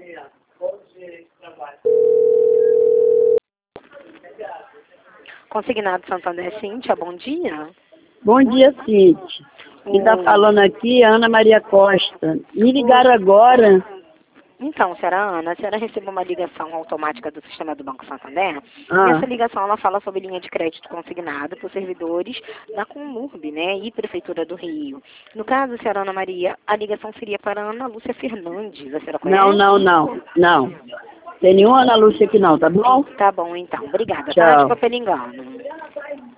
Consignado Santander, Cíntia, bom dia. Bom dia, Cíntia. Quem está falando aqui é Ana Maria Costa. Me ligaram agora. Então, senhora Ana, a senhora recebeu uma ligação automática do sistema do Banco Santander. Ah. E essa ligação, ela fala sobre linha de crédito consignada por servidores da Conmurb, né, e Prefeitura do Rio. No caso, senhora Ana Maria, a ligação seria para a Ana Lúcia Fernandes. A senhora conhece? Não. Tem nenhuma Ana Lúcia aqui não, tá bom? Tá bom, então. Obrigada, Tchau. tá? Desculpa pelo engano.